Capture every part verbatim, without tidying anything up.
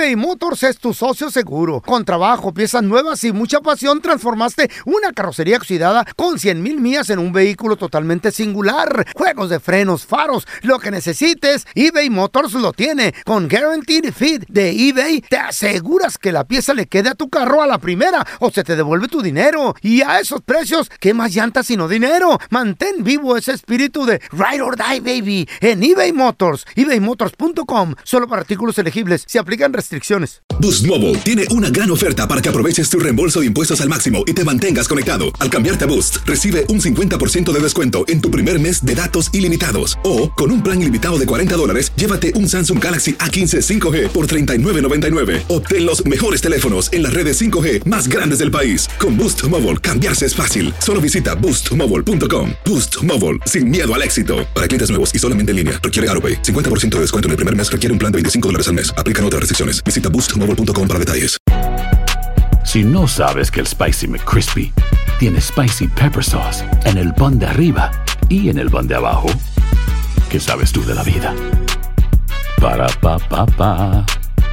eBay Motors es tu socio seguro. Con trabajo, piezas nuevas y mucha pasión, transformaste una carrocería oxidada con cien mil millas en un vehículo totalmente singular. Juegos de frenos, faros, lo que necesites, eBay Motors lo tiene. Con Guaranteed Fit de eBay, te aseguras que la pieza le quede a tu carro a la primera o se te devuelve tu dinero. Y a esos precios, ¿qué más llantas sino dinero? Mantén vivo ese espíritu de Ride or Die, baby, en eBay Motors. ebay motors punto com. Solo para artículos elegibles. Se aplican restricciones. Boost Mobile tiene una gran oferta para que aproveches tu reembolso de impuestos al máximo y te mantengas conectado. Al cambiarte a Boost, recibe un cincuenta por ciento de descuento en tu primer mes de datos ilimitados. O, con un plan ilimitado de cuarenta dólares, llévate un Samsung Galaxy A quince cinco G por treinta y nueve noventa y nueve. Obtén los mejores teléfonos en las redes cinco G más grandes del país. Con Boost Mobile, cambiarse es fácil. Solo visita boost mobile punto com. Boost Mobile, sin miedo al éxito. Para clientes nuevos y solamente en línea, requiere AutoPay. cincuenta por ciento de descuento en el primer mes requiere un plan de veinticinco dólares al mes. Aplican otras restricciones. Visita boost mobile punto com para detalles. Si no sabes que el Spicy McCrispy tiene Spicy Pepper Sauce en el pan de arriba y en el pan de abajo, ¿qué sabes tú de la vida? Para, pa, pa, pa.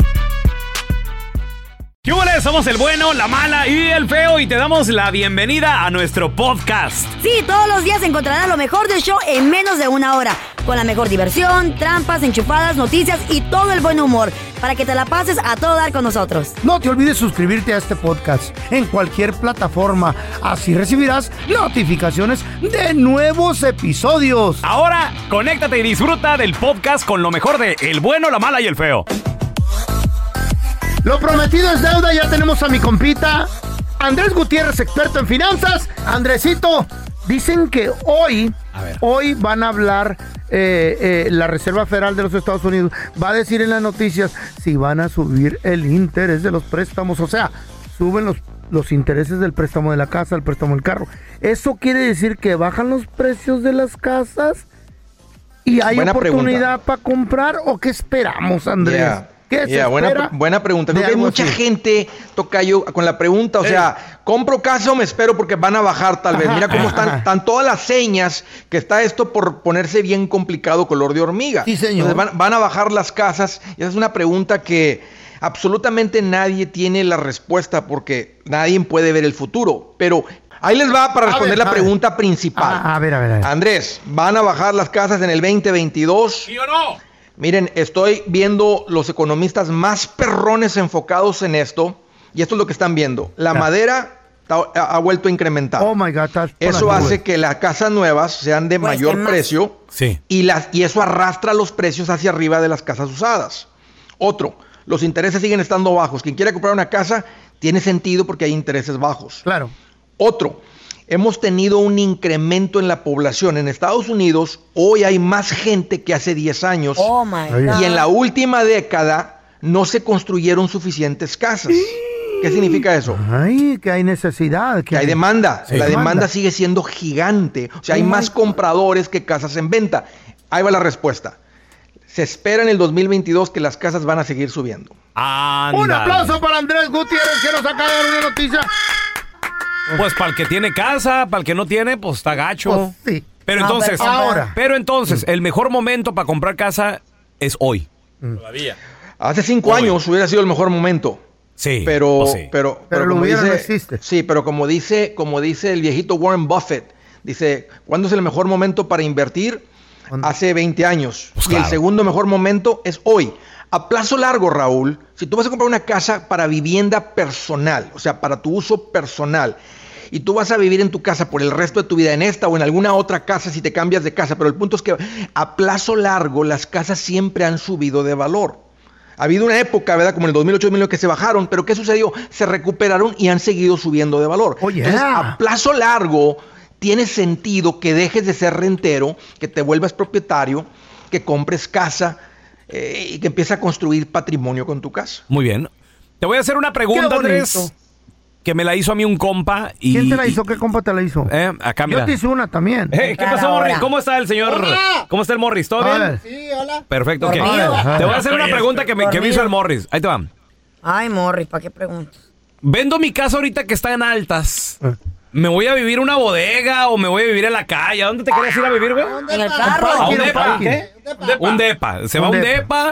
¿Qué huele? Somos el bueno, la mala y el feo y te damos la bienvenida a nuestro podcast. Sí, todos los días encontrarás lo mejor del show en menos de una hora. Con la mejor diversión, trampas, enchufadas, noticias y todo el buen humor. Para que te la pases a todo dar con nosotros. No te olvides suscribirte a este podcast en cualquier plataforma. Así recibirás notificaciones de nuevos episodios. Ahora, conéctate y disfruta del podcast con lo mejor de El bueno, la mala y el feo. Lo prometido es deuda, ya tenemos a mi compita Andrés Gutiérrez, experto en finanzas. Andresito, dicen que hoy, hoy van a hablar eh, eh, la Reserva Federal de los Estados Unidos, va a decir en las noticias si van a subir el interés de los préstamos, o sea, suben los, los intereses del préstamo de la casa, el préstamo del carro. ¿Eso quiere decir que bajan los precios de las casas y hay Buena oportunidad para comprar o qué esperamos, Andrés? Yeah. ¿Qué se yeah, buena, buena pregunta. Creo que hay mucha así? gente, Tocayo, con la pregunta, o Ey. sea, ¿compro casa o me espero porque van a bajar tal vez? Ajá, Mira cómo ajá, están, ajá. están todas las señas que está esto por ponerse bien complicado, color de hormiga. Sí, señor. Entonces van, van a bajar las casas y esa es una pregunta que absolutamente nadie tiene la respuesta porque nadie puede ver el futuro, pero... Ahí les va para responder ver, la pregunta ver. principal. A, a, ver, a ver, a ver. Andrés, ¿van a bajar las casas en el veinte veintidós? ¿Sí o no? Miren, estoy viendo los economistas más perrones enfocados en esto, y esto es lo que están viendo. La yeah. madera ta, ha, ha vuelto a incrementar. Oh my God, eso hace que las casas nuevas sean de pues mayor precio, sí. y, las, y eso arrastra los precios hacia arriba de las casas usadas. Otro, los intereses siguen estando bajos. Quien quiera comprar una casa tiene sentido porque hay intereses bajos. Claro. Otro, hemos tenido un incremento en la población. En Estados Unidos, hoy hay más gente que hace diez años. Oh my God. Y en la última década no se construyeron suficientes casas. ¿Qué significa eso? Ay, que hay necesidad. Que, que hay demanda. Sí. La demanda. demanda sigue siendo gigante. O sea, hay oh más compradores que casas en venta. Ahí va la respuesta. Se espera en el dos mil veintidós que las casas van a seguir subiendo. Ándale. Un aplauso para Andrés Gutiérrez que nos acaba de dar una noticia. Pues para el que tiene casa, para el que no tiene, pues está gacho. Pues sí. Pero entonces, no, pero ahora. Pero entonces, el mejor momento para comprar casa es hoy. Mm. Todavía. Hace cinco hoy. años hubiera sido el mejor momento. Sí. Pero, pues sí. pero, pero, pero lo como hubiera dice, no existe. Sí, pero como dice, como dice el viejito Warren Buffett, dice, ¿cuándo es el mejor momento para invertir? ¿Cuándo? Hace veinte años. Pues y claro. el segundo mejor momento es hoy. A plazo largo, Raúl, si tú vas a comprar una casa para vivienda personal, o sea, para tu uso personal, y tú vas a vivir en tu casa por el resto de tu vida, en esta o en alguna otra casa si te cambias de casa, pero el punto es que a plazo largo las casas siempre han subido de valor. Ha habido una época, ¿verdad? Como en el dos mil ocho, dos mil nueve que se bajaron, pero ¿qué sucedió? Se recuperaron y han seguido subiendo de valor. Oh, yeah. Entonces, a plazo largo tiene sentido que dejes de ser rentero, que te vuelvas propietario, que compres casa eh, y que empieces a construir patrimonio con tu casa. Muy bien. Te voy a hacer una pregunta, Andrés, que me la hizo a mí un compa. Y, ¿Quién te la hizo? ¿Qué compa te la hizo? Eh, acá, mira. Yo te hice una también. Hey, ¿qué pasó, Morris? ¿Cómo está el señor? Hola. ¿Cómo está el Morris? ¿Todo bien? Sí, hola. Perfecto, ok. Dormido. Te voy a hacer una pregunta que me, que me hizo el Morris. Ahí te va. Ay, Morris, ¿para qué preguntas? Vendo mi casa ahorita que está en altas. ¿Me voy a vivir una bodega o me voy a vivir en la calle? ¿A dónde te quieres ir a vivir, güey? En el carro. ¿A un depa? ¿Qué? Un depa. Se va a un depa,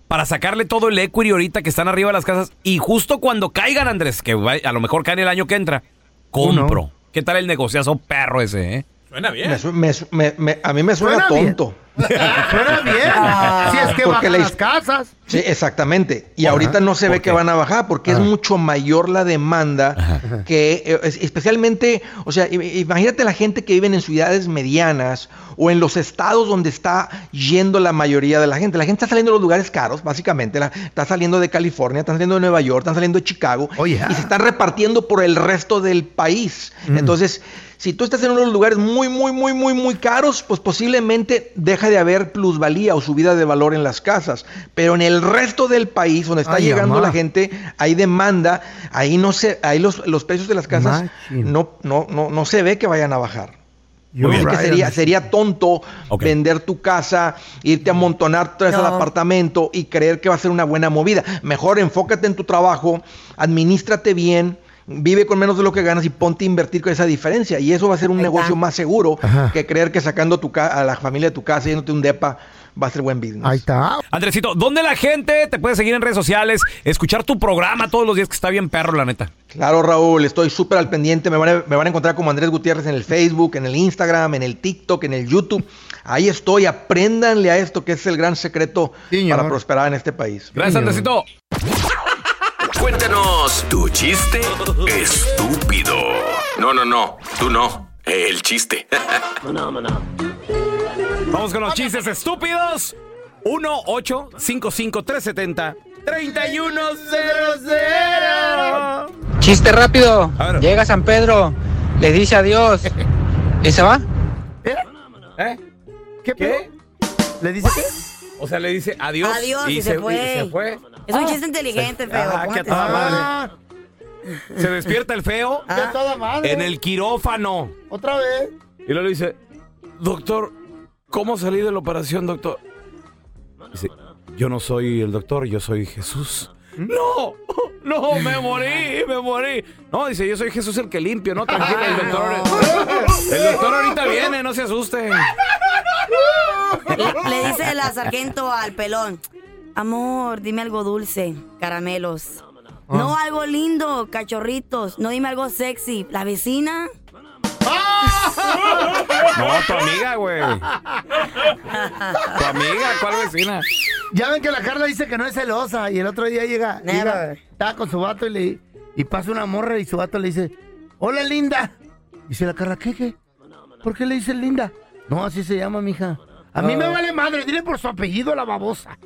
para sacarle todo el equity ahorita que están arriba de las casas. Y justo cuando caigan, Andrés, que va, a lo mejor caen el año que entra, compro. Uh, no. ¿Qué tal el negociazo perro ese, eh? Suena bien. Me, me, me, me, a mí me suena, suena tonto. Suena bien. Ah, si es que bajan la... las casas. Sí, exactamente. Y ajá, ahorita no se ve que van a bajar porque ajá. es mucho mayor la demanda ajá. que eh, especialmente, o sea, imagínate la gente que vive en ciudades medianas o en los estados donde está yendo la mayoría de la gente. La gente está saliendo de los lugares caros, básicamente. La, está saliendo de California, están saliendo de Nueva York, están saliendo de Chicago oh, yeah. y se están repartiendo por el resto del país. Mm. Entonces, si tú estás en uno de los lugares muy, muy, muy, muy, muy caros, pues posiblemente deja de haber plusvalía o subida de valor en las casas. Pero en el resto del país, donde está Ay, llegando amá. la gente, hay demanda, ahí no se, ahí los, los precios de las casas no, no, no, no se ve que vayan a bajar. Muy right. que sería, sería tonto okay. vender tu casa, irte a amontonar tres no. al apartamento y creer que va a ser una buena movida. Mejor enfócate en tu trabajo, administrate bien, vive con menos de lo que ganas y ponte a invertir con esa diferencia. Y eso va a ser un Ahí negocio está. más seguro Ajá. que creer que sacando tu ca- a la familia de tu casa y yéndote un depa va a ser buen business. Ahí está. Andresito, ¿dónde la gente te puede seguir en redes sociales? Escuchar tu programa todos los días, que está bien perro, la neta. Claro, Raúl, estoy súper al pendiente. Me van, a, me van a encontrar como Andrés Gutiérrez en el Facebook, en el Instagram, en el TikTok, en el YouTube. Ahí estoy. Apréndanle a esto, que es el gran secreto Señor. para prosperar en este país. Gracias, Señor. Andresito. Cuéntanos tu chiste estúpido. No, no, no, tú no. El chiste. Vamos con los chistes estúpidos. uno ocho cinco cinco tres siete cero tres uno cero cero. Chiste rápido. Llega San Pedro, le dice adiós y se va. ¿Eh? ¿Eh? ¿Qué? ¿Qué? ¿Le dice qué? O sea, le dice adiós, adiós y, y, se, se, fue. y se fue. Es un ah, chiste inteligente, se, feo. Ah, que toda madre. Se despierta el feo ah, toda madre. en el quirófano. Otra vez. Y luego le dice, doctor, ¿cómo salí de la operación, doctor? Dice, yo no soy el doctor, yo soy Jesús. ¿Mm? No, no, me morí, me morí. No, dice, yo soy Jesús el que limpio, no, tranquilo, el doctor. El doctor ahorita viene, no se asuste. Le, le dice la sargento al pelón, amor, dime algo dulce, caramelos. Ah. No, algo lindo, cachorritos. No, dime algo sexy. ¿La vecina? No, tu amiga, güey. Tu amiga, ¿cuál vecina? Ya ven que la Carla dice que no es celosa. Y el otro día llega, llega estaba con su vato y le y pasa una morra y su vato le dice, hola, linda. Dice la Carla, ¿qué, qué? ¿Por qué le dices linda? No, así se llama, mija. A mí uh. me vale madre, dile por su apellido a la babosa.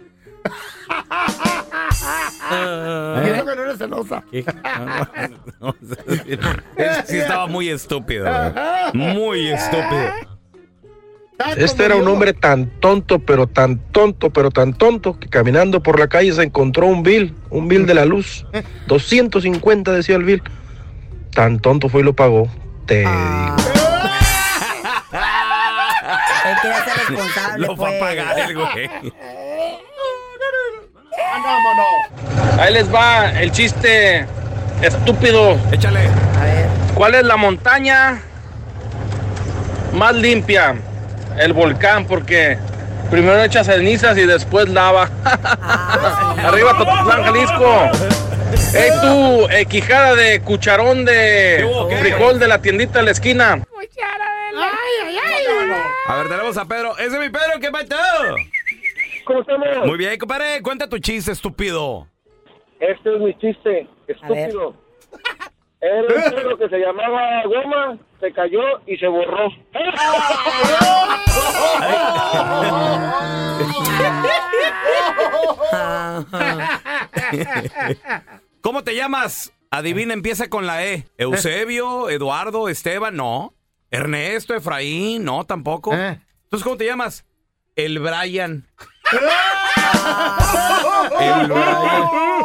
Uh, y eso que no eres celosa. No, no, no, sí estaba muy estúpido, güey. Muy estúpido. Este era un hombre tan tonto, pero tan tonto, pero tan tonto, que caminando por la calle se encontró un bill, un bill de la luz. doscientos cincuenta decía el bill. Tan tonto fue y lo pagó. Te ah. Él quería ser responsable. Lo fue a pagar el güey. Ahí les va el chiste estúpido. Échale. A ver. ¿Cuál es la montaña más limpia? El volcán, porque primero echa cenizas y después lava. Ah, sí. Arriba Tototlán, Jalisco. Ey tú, eh, quijada de cucharón de frijol de la tiendita de la esquina. Cuchara de la... Ay, ay, ay. A ver, tenemos a Pedro. Ese es mi Pedro, ¿qué pasó? ¿Cómo estamos? Muy bien, compadre. Cuenta tu chiste, estúpido. Este es mi chiste, estúpido. Era un perro que se llamaba Goma, se cayó y se borró. ¿Cómo te llamas? Adivina, empieza con la E. Eusebio, Eduardo, Esteban, no. Ernesto, Efraín, no, tampoco. Entonces, ¿cómo te llamas? El Brian. El Brian.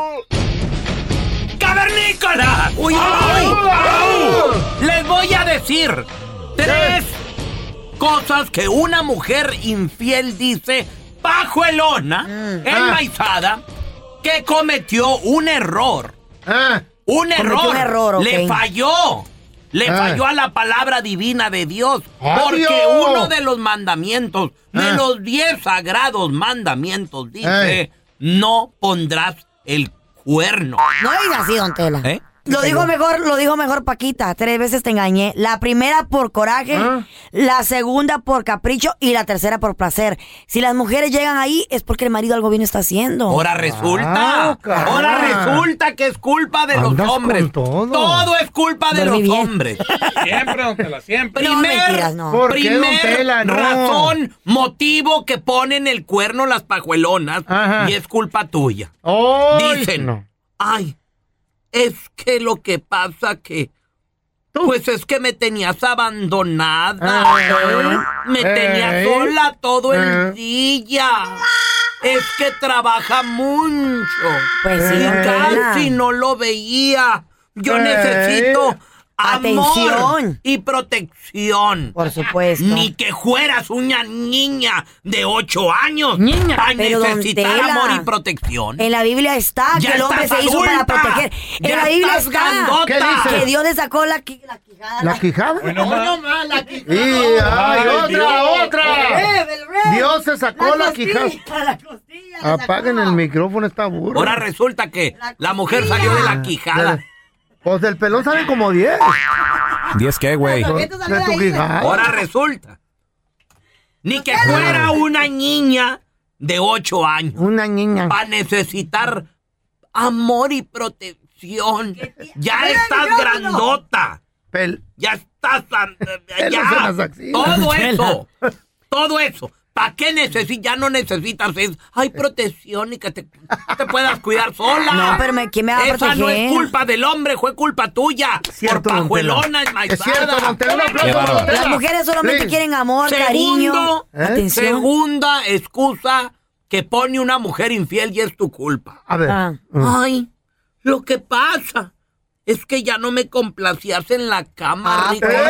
¡Cavernícola! ¡Uy, uy! Les voy a decir tres cosas que una mujer infiel dice pajuelona, mm. enmaizada, que cometió un error. Ah. Un error. Un error, okay. Le falló. Le ah. falló a la palabra divina de Dios. ¡Adiós! Porque uno de los mandamientos, ah. de los diez sagrados mandamientos, dice... Eh. no pondrás el cuerno. No digas así, don Tela. ¿Eh? Lo dijo mejor, lo dijo mejor Paquita. Tres veces te engañé. La primera por coraje, ¿Ah? la segunda por capricho y la tercera por placer. Si las mujeres llegan ahí es porque el marido algo bien está haciendo. Ahora resulta, ah, ahora resulta que es culpa de los hombres. Todo. todo es culpa de Dormí los bien. hombres. Siempre, don Tela, siempre. Primer, no, mentiras, no. ¿Por primer qué, don Tela? No. razón, motivo que ponen el cuerno las pajuelonas. Ajá. Y es culpa tuya. Ay, Dicen, no. ay, es que lo que pasa que... ¿Tú? Pues es que me tenías abandonada. Eh, me eh, tenías sola todo eh. el día. Es que trabaja mucho. Pues sí, eh. casi no lo veía. Yo eh. necesito... Atención. Amor y protección. Por supuesto. Ni que fueras una niña de ocho años niña. para Pero necesitar Tela, amor y protección. En la Biblia está ya que el hombre se hizo para proteger. En ya la Biblia está grandota. que Dios le sacó la, la quijada. ¿La quijada? Bueno, no, no más, la quijada. Y, ay, otra, Dios. otra. Red, red. Dios se sacó la, la quijada. La costilla, Apaguen el micrófono, está burro. Ahora resulta que la, la mujer salió de la quijada. De, Pues del pelón salen como diez. ¿diez qué, güey? Ahora resulta. Ni que fuera una niña de ocho años. Una niña. Va a necesitar amor y protección. Ya estás grandota. Pel ya estás... Ya. Todo eso. Todo eso. ¿Para qué necesitas? Ya no necesitas eso. Hay protección y que te, te puedas cuidar sola. No, pero me, ¿quién me va a Esa proteger? no es culpa del hombre, fue culpa tuya. Cierto, por pajuelona enmaizada. Es cierto, don Tela, un aplauso, don Tela. Las mujeres solamente sí. quieren amor, Segundo, cariño, ¿eh? atención. Segunda excusa que pone una mujer infiel y es tu culpa. A ver. Ah. Ay, lo que pasa es que ya no me complacías en la cama, ah, rico. ¿eh?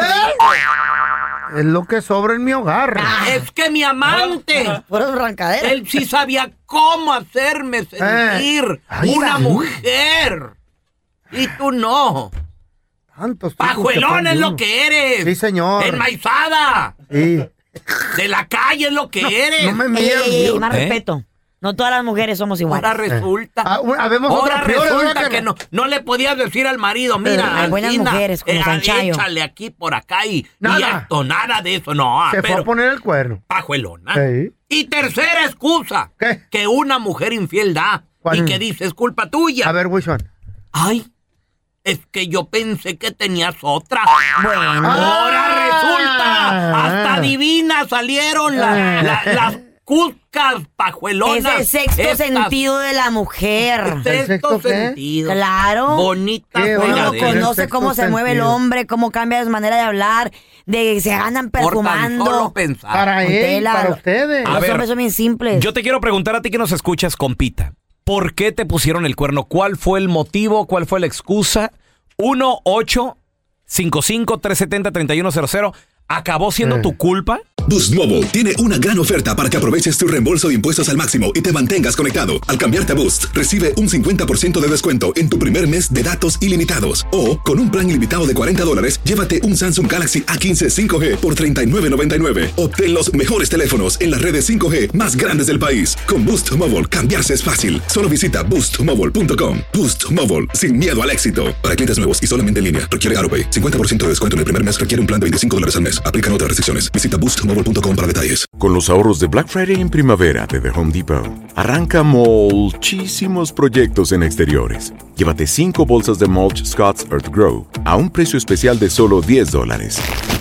Es lo que sobra en mi hogar. Ah, es que mi amante, fueron rancaderas. Él sí sabía cómo hacerme sentir eh. Ay, una mujer. Y tú no. Tantos pajuelón es lo que eres. Sí, señor. Enmaizada. Sí. De la calle es lo que no, eres. No me mires. Ey, ey, ey, más ¿Eh? respeto. No todas las mujeres somos iguales. Ahora resulta. Eh. Ah, habemos ahora otra resulta que, que no, no le podías decir al marido, mira, eh, hay buenas Alcina, mujeres como eh, Sanchayo. échale aquí por acá y, nada. y esto, nada de eso, no. Se pero, fue a poner el cuerno. Pajuelona. Sí. Y tercera excusa. ¿Qué? Que una mujer infiel da. ¿Cuál? Y que dice, es culpa tuya. A ver, Wilson. Ay, es que yo pensé que tenías otra. Bueno. Ahora ah, resulta. Hasta divinas salieron la, la, las cuscas pajuelonas. Es el sexto estas. sentido de la mujer. El sexto, sexto sentido. Claro. Bonita. Uno conoce cómo se mueve el hombre, cómo cambia su manera de hablar, de que se andan perfumando. Por tan solo pensar. Para él, para ustedes. Los hombres son bien simples. Yo te quiero preguntar a ti que nos escuchas, compita. ¿Por qué te pusieron el cuerno? ¿Cuál fue el motivo? ¿Cuál fue la excusa? uno ocho cinco cinco tres siete cero tres uno cero cero. ¿Acabó siendo eh. tu culpa? Boost Mobile tiene una gran oferta para que aproveches tu reembolso de impuestos al máximo y te mantengas conectado. Al cambiarte a Boost, recibe un cincuenta por ciento de descuento en tu primer mes de datos ilimitados. O, con un plan ilimitado de cuarenta dólares, llévate un Samsung Galaxy A quince cinco G por treinta y nueve noventa y nueve. Obtén los mejores teléfonos en las redes cinco G más grandes del país. Con Boost Mobile, cambiarse es fácil. Solo visita boost mobile punto com. Boost Mobile, sin miedo al éxito. Para clientes nuevos y solamente en línea, requiere AutoPay. cincuenta por ciento de descuento en el primer mes requiere un plan de veinticinco dólares al mes. Aplican otras restricciones. Visita boost mobile punto com para detalles. Con los ahorros de Black Friday en primavera de The Home Depot, arranca muchísimos proyectos en exteriores. Llévate cinco bolsas de mulch Scott's Earth Grow a un precio especial de solo diez dólares.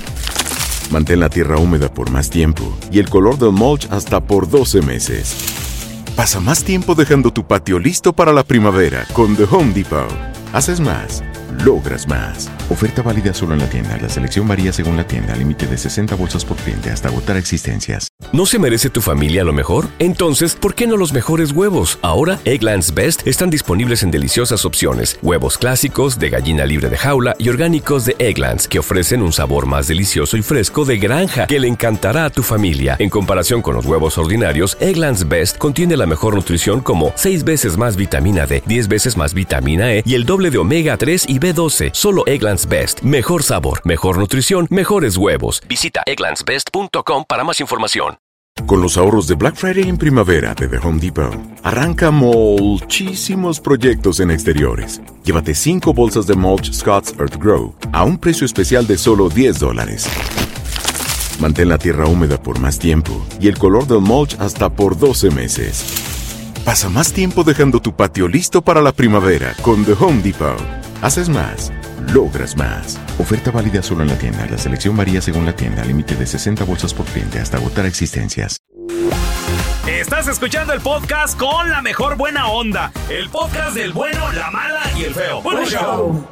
Mantén la tierra húmeda por más tiempo y el color del mulch hasta por doce meses. Pasa más tiempo dejando tu patio listo para la primavera con The Home Depot. Haces más, logras más. Oferta válida solo en la tienda. La selección varía según la tienda. Límite de sesenta bolsas por cliente hasta agotar existencias. ¿No se merece tu familia lo mejor? Entonces, ¿por qué no los mejores huevos? Ahora, Eggland's Best están disponibles en deliciosas opciones. Huevos clásicos, de gallina libre de jaula y orgánicos de Eggland's, que ofrecen un sabor más delicioso y fresco de granja que le encantará a tu familia. En comparación con los huevos ordinarios, Eggland's Best contiene la mejor nutrición como seis veces más vitamina D, diez veces más vitamina E y el doble de omega tres y B doce. Solo Eggland's Best. Mejor sabor, mejor nutrición, mejores huevos. Visita egglands best punto com para más información. Con los ahorros de Black Friday en primavera de The Home Depot, arranca muchísimos proyectos en exteriores. Llévate cinco bolsas de mulch Scott's Earth Grow a un precio especial de solo diez dólares. Mantén la tierra húmeda por más tiempo y el color del mulch hasta por doce meses. Pasa más tiempo dejando tu patio listo para la primavera con The Home Depot. Haces más, logras más. Oferta válida solo en la tienda. La selección varía según la tienda. Límite de sesenta bolsas por cliente hasta agotar existencias. Estás escuchando el podcast con la mejor buena onda. El podcast del bueno, la mala y el feo. ¡Buen show!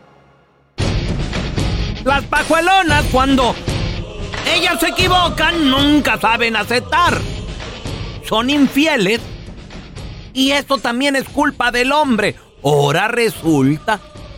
Las pajuelonas, cuando ellas se equivocan, nunca saben aceptar. Son infieles. Y esto también es culpa del hombre. Ahora resulta.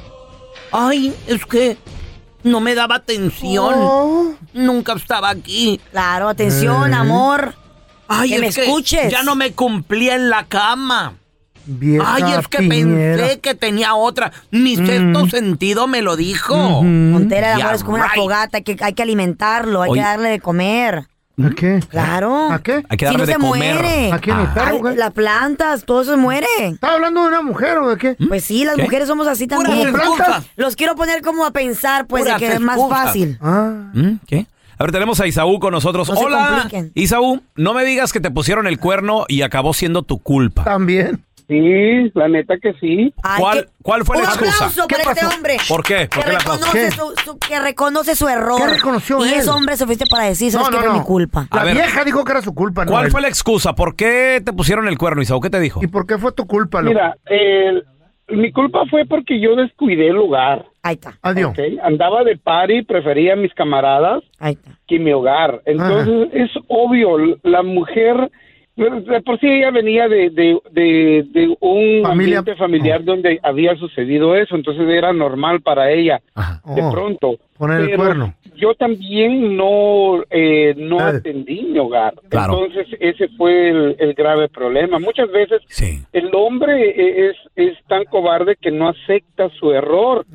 Ay, es que no me daba atención. Oh. Nunca estaba aquí. Claro, atención, eh. amor. Ay, que es me que escuches. Ya no me cumplía en la cama. Vieja Ay, es que piñera. pensé que tenía otra. Mi mm. sexto sentido me lo dijo. Mm-hmm. Montera, el amor Yeah, es como right. una fogata. Hay que, hay que alimentarlo, hay Oye. que darle de comer. ¿A qué? Claro. ¿A qué? Hay que Si darle no de se comer. muere. ¿A quién? ¿El perro, güey? Las plantas, todo se muere. ¿Estás hablando de una mujer o de qué? Pues sí, las ¿Qué? mujeres somos así Puras también. excusas. Los quiero poner como a pensar, pues, Puras de que es más excusas. fácil. Ah. ¿Mm? ¿Qué? A ver, tenemos a Isaú con nosotros. No se Hola, compliquen. Isaú, no me digas que te pusieron el cuerno y acabó siendo tu culpa. También. Sí, la neta que sí. Ay, ¿Cuál, que- ¿Cuál fue la Un excusa? aplauso ¿Qué para este pasó? hombre. ¿Por qué? ¿Por Que qué el aplauso? reconoce, ¿Qué? su, su- que reconoce su error. ¿Qué reconoció y él? ese hombre se fuiste para decir, ¿sabes No, que no, fue no. mi culpa? A La ver. vieja dijo que era su culpa, ¿no? ¿Cuál él. fue la excusa? ¿Por qué te pusieron el cuerno, Isaú? ¿Qué te dijo? ¿Y por qué fue tu culpa, loco? Mira, el- mi culpa fue porque yo descuidé el lugar. Ahí está. Adiós. ¿ok? Andaba de party, prefería a mis camaradas Ahí está. que mi hogar. Entonces, es obvio, la mujer, de por sí ella venía de, de, de, de un Familia- ambiente familiar donde había sucedido eso, entonces era normal para ella, de Oh, pronto. poner el Pero cuerno. yo también no, eh, no Eh. atendí mi hogar. Claro. Entonces, ese fue el, el grave problema. Muchas veces Sí. el hombre eh, es, es tan cobarde que no acepta su error.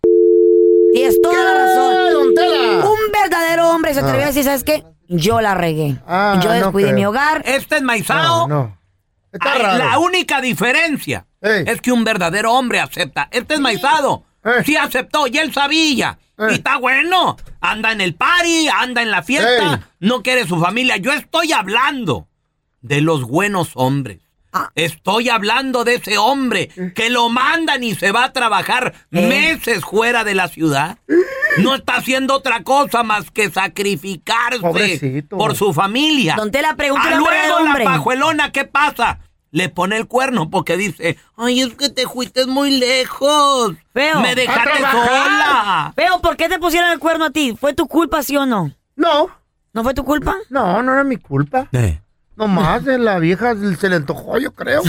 Tienes toda la razón. don Tela! Un verdadero hombre se atrevió Ah. a decir, ¿sabes qué? Yo la regué. Ah, yo no descuidé creo. mi hogar. Este enmaizado. No, no. Está Ay, raro. la única diferencia Ey. es que un verdadero hombre acepta. Este enmaizado Eh. sí aceptó y él sabía. Eh. Y está bueno. Anda en el party, anda en la fiesta, Ey. no quiere su familia. Yo estoy hablando de los buenos hombres. Ah. Estoy hablando de ese hombre que lo mandan y se va a trabajar Eh. meses fuera de la ciudad. No está haciendo otra cosa más que sacrificarse Pobrecito. por su familia. Don Tela, pregúntale A al luego verdadero la hombre. pajuelona, ¿qué pasa? Le pone el cuerno porque dice, ay, es que te fuiste muy lejos. Feo. Me dejaste ¡A trabajar! sola. Feo, ¿por qué te pusieron el cuerno a ti? ¿Fue tu culpa, sí o no? No, ¿No fue tu culpa? no, no era mi culpa. Eh. Nomás de la vieja se le antojó, yo creo.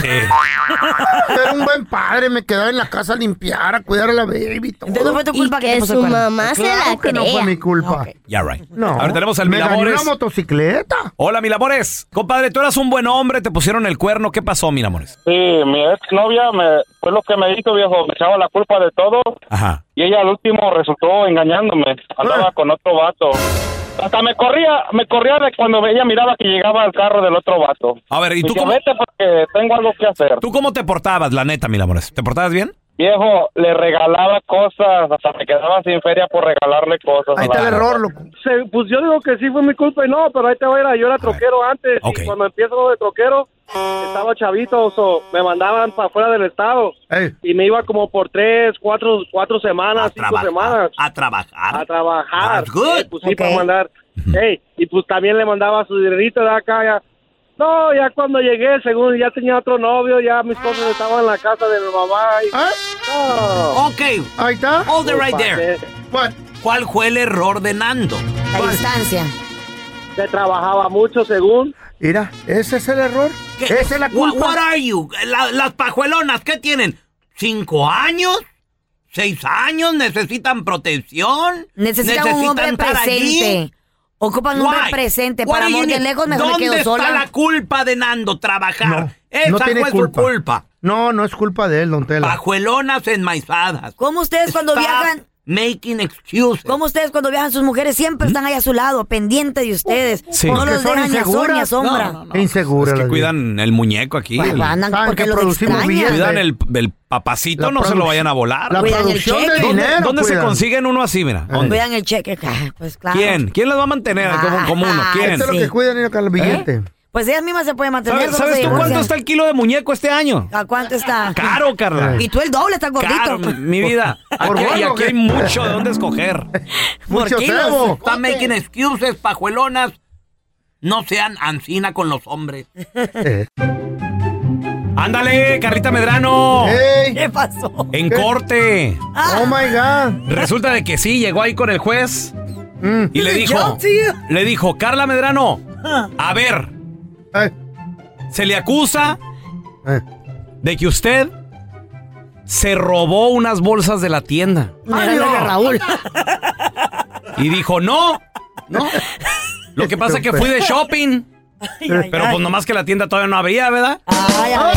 Era un buen padre, me quedaba en la casa a limpiar, a cuidar a la baby y todo. Entonces no fue tu culpa Y que te que puso su el cuerno. mamá se Claro la que no fue crea. mi culpa. Ok. Yeah, right. No. A ver, tenemos al Me gané Milamores. una motocicleta. Hola, Milamores. Compadre, tú eras un buen hombre, te pusieron el cuerno. ¿Qué pasó, Milamores? Sí, mi exnovia me, fue lo que me hizo, viejo. Me echaba la culpa de todo Ajá. y ella al último resultó engañándome. Andaba Ah. con otro vato. Hasta me corría, me corría de cuando ella miraba que llegaba al carro del otro vato. A ver, ¿y tú Dije, cómo, vete porque tengo algo que hacer. tú cómo te portabas, la neta, Milamores? ¿Te portabas bien? Viejo, le regalaba cosas, hasta me quedaba sin feria por regalarle cosas. Ahí a está la- el error, loco. Se- pues yo digo que sí fue mi culpa y no, pero ahí te voy a ir, yo era troquero antes. Ok. Y cuando empiezo de troquero, estaba chavito, so, me mandaban para afuera del estado. Ey. Y me iba como por tres, cuatro, cuatro semanas, cinco Trabajar, semanas a trabajar. a trabajar. That's good. Eh, pues sí, Ok. para mandar. Ey, y pues también le mandaba su dinerito de acá. Ya. No, ya cuando llegué, según ya tenía otro novio, ya mis cosas estaban en la casa de mi mamá. Y, ¿Ah? no. Ok, Ahí está. hold it right there. What? ¿Cuál fue el error de Nando? La distancia. Se trabajaba mucho, según. Mira, ese es el error. ¿Qué? Esa es la What, culpa. what are you? La- las pajuelonas, ¿qué tienen? ¿Cinco años? ¿Seis años? ¿Necesitan protección? Necesitan un hombre estar allí? presente. Ocupan un hombre Why? presente. What Para do you amor de need? lejos mejor me ¿Dónde quedo está sola. la culpa de Nando? Trabajar. No, Esa no tiene fue culpa. su culpa. No, no es culpa de él, don Tela. Pajuelonas enmaizadas. ¿Cómo ustedes cuando Stop viajan? making excuses. Como ustedes cuando viajan sus mujeres siempre están ahí a su lado, pendiente de ustedes. Sí. No Porque los son dejan ni a sol ni a inseguras. sombra. No, no, no. Inseguras. Es que las cuidan el muñeco aquí. Pues el- andan Saben porque que los producimos extrañan. billetes. Cuidan el, el papacito, La no se produ- lo vayan a volar. La Cuidan el producción de cheque. ¿Dónde, dinero. dónde se cuidan. consiguen uno así, mira? ¿Dónde? Cuidan el cheque. Ah, pues claro. ¿Quién? ¿Quién los va a mantener como, como uno? Ah, ¿Quién? Esto es lo Sí. que cuidan ir acá el billete. Pues ellas mismas se pueden mantener. ¿Sabes, solo sabes se tú cuánto divorcian. está el kilo de muñeco este año? ¿A cuánto está? Caro, Carla. Y tú el doble, estás gordito. Caro, mi, mi vida. Por Aquí, y bueno, aquí ¿qué? hay mucho de dónde escoger. Mucho Por kilos. cebo. Está making excuses, pajuelonas. No sean ansina con los hombres. Eh. Ándale, Carlita Medrano. Hey. ¿Qué pasó? En corte. Oh my God. Resulta de que sí, llegó ahí con el juez Mm. y le dijo, Yo, tío. le dijo, Carla Medrano, a ver, Eh, se le acusa eh. de que usted se robó unas bolsas de la tienda. Ay, no. Raúl. Y dijo, no, no. Lo que pasa es que fui de shopping. Pero pues nomás que la tienda todavía no abría, ¿verdad? Ay, a ver.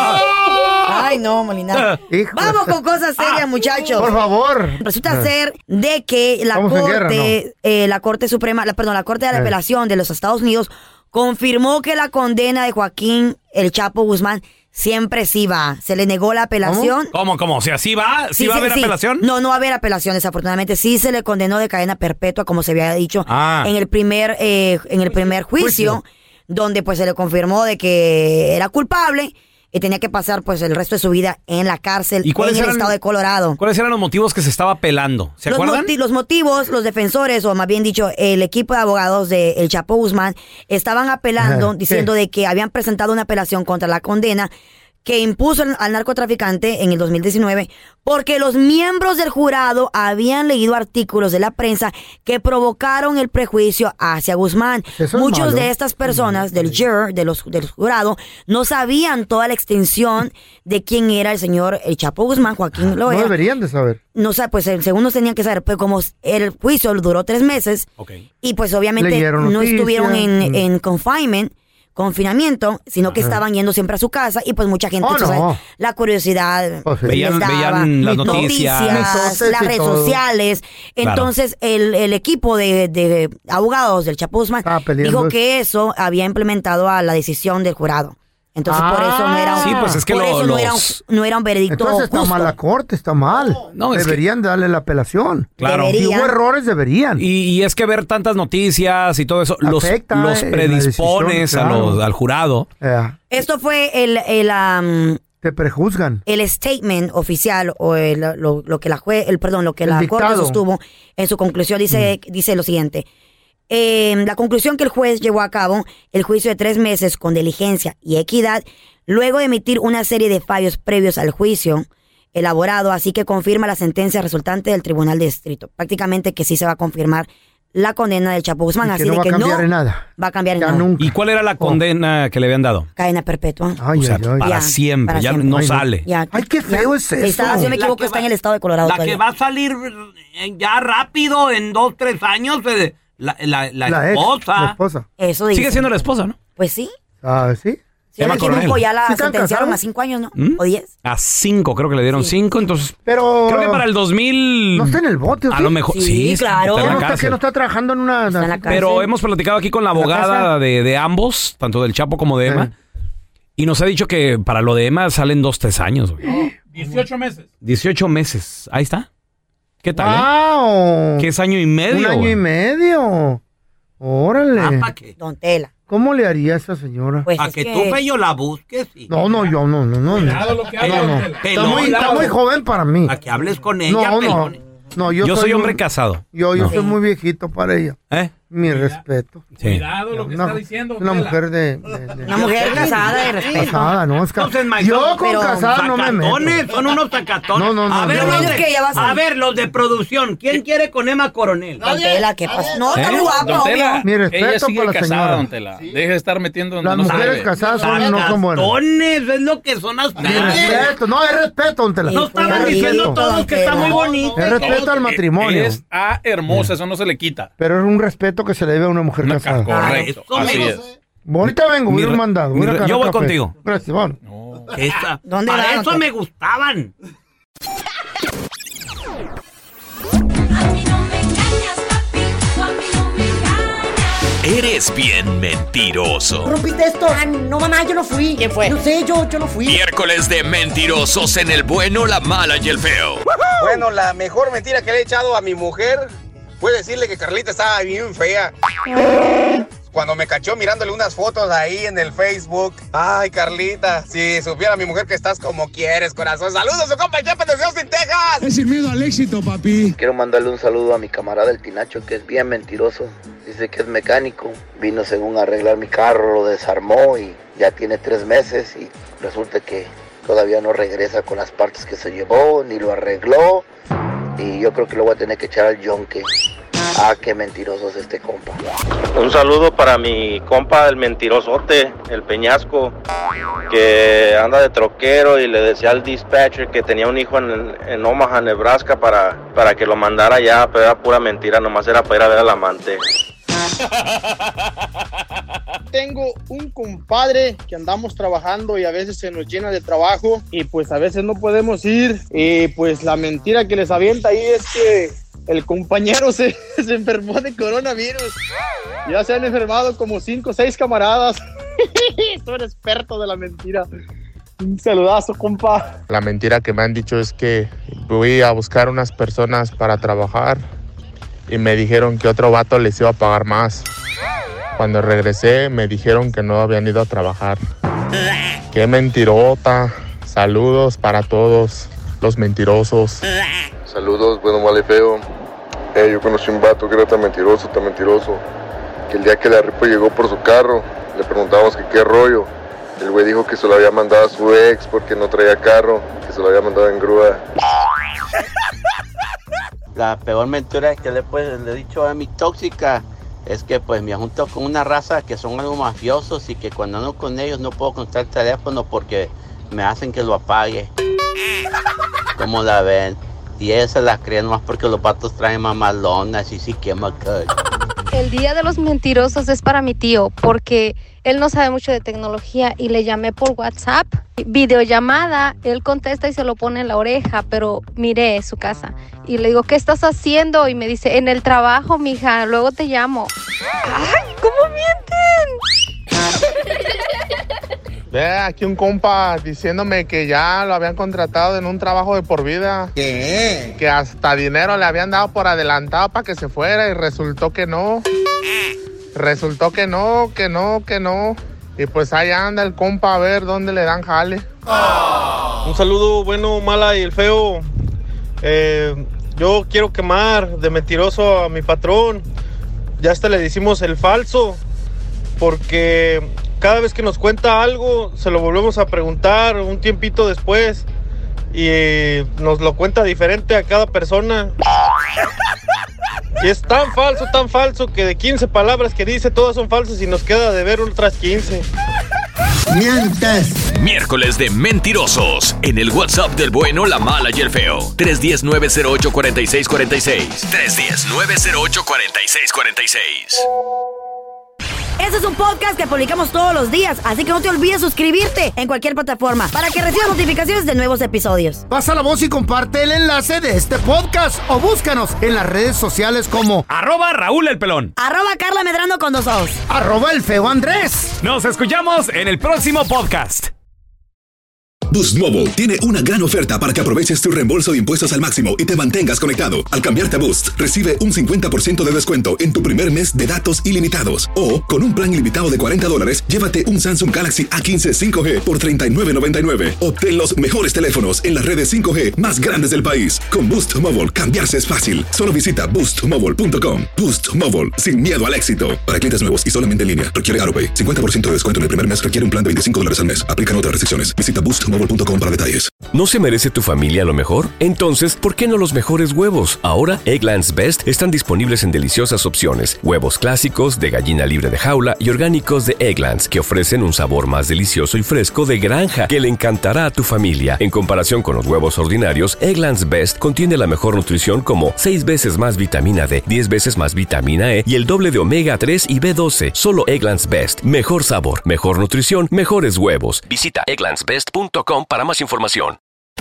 Ay, no, Molina. Hijo. Vamos con cosas serias, muchachos. Por favor. Resulta ser de que la Estamos en Corte, guerra, eh, la Corte Suprema, la, perdón, la Corte de Eh. Apelación de los Estados Unidos confirmó que la condena de Joaquín El Chapo Guzmán siempre sí va. Se le negó la apelación. ¿Cómo, cómo? O sea, ¿sí va? ¿Sí, va a haber sí. apelación? No, no va a haber apelación, desafortunadamente. Sí se le condenó de cadena perpetua, como se había dicho Ah. en el primer, eh, en el primer juicio, Juicio. donde pues se le confirmó de que era culpable y tenía que pasar pues el resto de su vida en la cárcel ¿Y en cuáles el eran- estado de Colorado. ¿Cuáles eran los motivos que se estaba apelando? ¿Se Los, acuerdan? moti- los motivos, los defensores, o más bien dicho, el equipo de abogados de El Chapo Guzmán, estaban apelando, Ajá, diciendo ¿qué? de que habían presentado una apelación contra la condena que impuso al al narcotraficante en el dos mil diecinueve, porque los miembros del jurado habían leído artículos de la prensa que provocaron el prejuicio hacia Guzmán. Eso es Muchos malo. de estas personas, del juror, de los, del jurado, no sabían toda la extensión de quién era el señor El Chapo Guzmán, Joaquín No Loera. deberían de saber. No sé, pues eh, según nos tenían que saber, pero como el juicio duró tres meses Ok. y pues obviamente Leyeron no noticias. estuvieron en, Mm. en confinement, confinamiento, sino que Ajá. estaban yendo siempre a su casa y pues mucha gente, Oh, tú sabes, no. la curiosidad Pues sí. les Veían- daba, veían las noticias, noticias. Mitotes las y redes todo. sociales. Claro. Entonces el, el equipo de, de abogados del Chapo Guzmán Estaba peleando dijo eso. que eso había implementado a la decisión del jurado. Entonces por eso no era un, Sí, pues es que por lo- eso no, era un, los- no era un veredicto Entonces está justo. mal la corte, está mal. No, es que- deberían darle la apelación. Claro. Si Deberían. hubo errores, deberían. Y, y es que ver tantas noticias y todo eso los, Afecta, los eh, la predispones decisión, a claro. los- al jurado. Eh, Esto fue el, el, am, te prejuzgan. el statement oficial o el- lo, lo que la jue, el perdón, lo que El la dictado. corte sostuvo en su conclusión dice dice lo siguiente. Eh, la conclusión que el juez llevó a cabo el juicio de tres meses con diligencia y equidad, luego de emitir una serie de fallos previos al juicio elaborado, así que confirma la sentencia resultante del Tribunal de Distrito. Prácticamente que sí se va a confirmar la condena del Chapo Guzmán, Y así que no de va a que cambiar no en nada. va a cambiar en Ya nada. nunca. ¿Y cuál era la condena que le habían dado? Cadena perpetua. Ay, O sea, ay, ay. para Ya, siempre, para ya siempre. no Ay, no. sale. Ya, Ay, qué feo es eso. Está, si no me La equivoco, que está va- en el estado de Colorado La todavía. que va a salir eh, ya rápido, en dos, tres años, eh, la, la, la La ex, esposa. la esposa. Eso dice. Sigue siendo la esposa, ¿no? Pues sí. Ah, ¿sí? Si Emma no me equivoco, Coronel. ya la ¿Sí están sentenciaron casados? a cinco años, ¿no? ¿Mm? O diez. A cinco, creo que le dieron cinco, entonces Pero... creo que para el dos mil... No está en el bote, ¿o A sí? lo mejor, sí, Sí, claro. está en ¿Que la no, está, que cárcel. no está trabajando en una... Está en la cárcel. Pero hemos platicado aquí con la ¿En la abogada casa? de, de ambos, tanto del Chapo como de Emma, Eh. y nos ha dicho que para lo de Emma salen dos, tres años, güey. dieciocho meses. dieciocho meses. Ahí está. ¿Qué tal, eh? ¡Wow! ¿Qué es año y medio? Un año güey? y medio. Órale. Ah, ¿para qué? Don Tela. ¿Cómo le haría a esa señora? Pues Para es que, que... tú, Fello, la busques. Y No, no, yo no, no, no. Cuidado lo que no, habla, no. don Tela. Está, Pelón, muy, está muy joven para mí. Para que hables con ella, No, no. pelón. No, yo, Yo soy hombre un- casado. Yo, yo No. soy muy viejito para ella. ¿Eh? Mi respeto. Sí. Cuidado lo que Una, está diciendo. una Tela. mujer de, de- de- Una mujer casada de respeto. casada, ¿no? Es ca- Entonces, my yo God, con pero casada no me meto. Sacatones, son unos sacatones. No, no, no, A ver, yo los no. de, Que ya vas a- a ver, los de producción. ¿Quién quiere con Emma Coronel? Don Tela, ¿qué pasa? No, está ¿Eh? muy guapa, Don obvio. Tela, Mi respeto ella sigue para la casada, señora. don Tela. Deje de estar metiendo donde Las no mujeres sabe. casadas son, no son buenas. Sacatones, es lo que son Mi ustedes. respeto, no, es respeto, don Tela. No estaban Es diciendo respeto. todos que está muy bonito. Es respeto al matrimonio. Es ah, hermosa, eso no se le quita. Pero es un respeto que se le debe a una mujer Una casada. correcto, Eso así me- es. Ahorita vengo, voy a ir Mi re- mandado. mi voy a re- agarrar yo voy café. contigo. Gracias, vamos. Esa. ¿Dónde Para van, eso Tela? me gustaban. es bien mentiroso. ¿Rompiste esto? Ah, no, mamá, yo no fui. ¿Quién fue? No sé, yo, yo no fui. Miércoles de mentirosos en El Bueno, la Mala y el Feo. Bueno, la mejor mentira que le he echado a mi mujer fue decirle que Carlita estaba bien fea. Cuando me cachó mirándole unas fotos ahí en el Facebook. Ay, Carlita, si supiera mi mujer que estás como quieres, corazón. Saludos, su compa Chepe de Austin, Texas. Es sin miedo al éxito, papi. Quiero mandarle un saludo a mi camarada el Pinacho, que es bien mentiroso. Dice que es mecánico. Vino según a arreglar mi carro, lo desarmó y ya tiene tres meses y resulta que todavía no regresa con las partes que se llevó, ni lo arregló. Y yo creo que lo voy a tener que echar al yonque. Ah, qué mentiroso es este compa. Un saludo para mi compa, el mentirosote, el Peñasco, que anda de troquero y le decía al dispatcher que tenía un hijo en, en Omaha, Nebraska, para, para que lo mandara allá, pero era pura mentira, nomás era para ir a ver al amante. Tengo un compadre que andamos trabajando y a veces se nos llena de trabajo y pues a veces no podemos ir y pues la mentira que les avienta ahí es que el compañero se, se enfermó de coronavirus. Ya se han enfermado como cinco o seis camaradas. Tú eres experto de la mentira. Un saludazo, compa. La mentira que me han dicho es que voy a buscar unas personas para trabajar y me dijeron que otro vato les iba a pagar más. Cuando regresé me dijeron que no habían ido a trabajar. Qué mentirota. Saludos para todos los mentirosos. Saludos, bueno, mal y feo. Eh, yo conocí un vato que era tan mentiroso, tan mentiroso, que el día que la ripa llegó por su carro, le preguntábamos que qué rollo. El güey dijo que se lo había mandado a su ex porque no traía carro, que se lo había mandado en grúa. La peor mentira que le, pues, le he dicho a mi tóxica es que pues me junto con una raza que son algo mafiosos y que cuando ando con ellos no puedo contestar el teléfono porque me hacen que lo apague. ¿Cómo la ven? Y esa la creen más porque los vatos traen mamalonas y sí quema cut. El día de los mentirosos es para mi tío porque él no sabe mucho de tecnología y le llamé por WhatsApp. Videollamada, él contesta y se lo pone en la oreja, pero miré su casa. Y le digo, ¿qué estás haciendo? Y me dice, en el trabajo, mija, luego te llamo. ¡Ay, cómo mienten! Ve aquí un compa diciéndome que ya lo habían contratado en un trabajo de por vida. ¿Qué? Que hasta dinero le habían dado por adelantado para que se fuera y resultó que no. Resultó que no, que no, que no. Y pues ahí anda el compa a ver dónde le dan jale. Oh. Un saludo, bueno, mala y el feo. Eh, yo quiero quemar de mentiroso a mi patrón. Ya hasta le decimos el falso. Porque cada vez que nos cuenta algo, se lo volvemos a preguntar un tiempito después. Y nos lo cuenta diferente a cada persona. Y es tan falso, tan falso, que de quince palabras que dice, todas son falsas y nos queda de ver otras quince. ¡Mientes! Miércoles de mentirosos en el WhatsApp del Bueno, la Mala y el Feo. tres uno cero, nueve cero ocho, cuatro seis cuatro seis. tres uno cero, nueve cero ocho, cuatro seis cuatro seis. Este es un podcast que publicamos todos los días, así que no te olvides suscribirte en cualquier plataforma para que recibas notificaciones de nuevos episodios. Pasa la voz y comparte el enlace de este podcast o búscanos en las redes sociales como arroba Raúl el Pelón, arroba Carla Medrano con dos ojos, arroba el Feo Andrés. Nos escuchamos en el próximo podcast. Boost Mobile tiene una gran oferta para que aproveches tu reembolso de impuestos al máximo y te mantengas conectado. Al cambiarte a Boost, recibe un cincuenta por ciento de descuento en tu primer mes de datos ilimitados. O, con un plan ilimitado de cuarenta dólares, llévate un Samsung Galaxy A quince cinco G por treinta y nueve noventa y nueve. Obtén los mejores teléfonos en las redes cinco G más grandes del país. Con Boost Mobile, cambiarse es fácil. Solo visita boost mobile punto com. Boost Mobile, sin miedo al éxito. Para clientes nuevos y solamente en línea, requiere AutoPay. cincuenta por ciento de descuento en el primer mes requiere un plan de veinticinco dólares al mes. Aplican otras restricciones. Visita boost mobile punto com para detalles. ¿No se merece tu familia lo mejor? Entonces, ¿por qué no los mejores huevos? Ahora, Eggland's Best están disponibles en deliciosas opciones. Huevos clásicos, de gallina libre de jaula y orgánicos de Eggland's, que ofrecen un sabor más delicioso y fresco de granja que le encantará a tu familia. En comparación con los huevos ordinarios, Eggland's Best contiene la mejor nutrición como seis veces más vitamina D, diez veces más vitamina E y el doble de omega tres y B doce. Solo Eggland's Best. Mejor sabor, mejor nutrición, mejores huevos. Visita egglands best punto com para más información.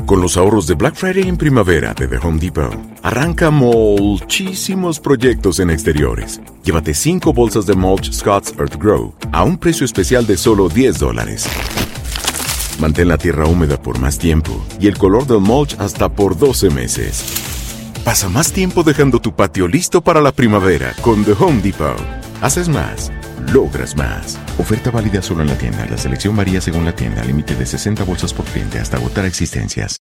Con los ahorros de Black Friday en primavera de The Home Depot, arranca muchísimos proyectos en exteriores. Llévate cinco bolsas de mulch Scott's Earth Grow a un precio especial de solo diez dólares. Mantén la tierra húmeda por más tiempo y el color del mulch hasta por doce meses. Pasa más tiempo dejando tu patio listo para la primavera con The Home Depot. Haces más, logras más. Oferta válida solo en la tienda. La selección varía según la tienda. Límite de sesenta bolsas por cliente hasta agotar existencias.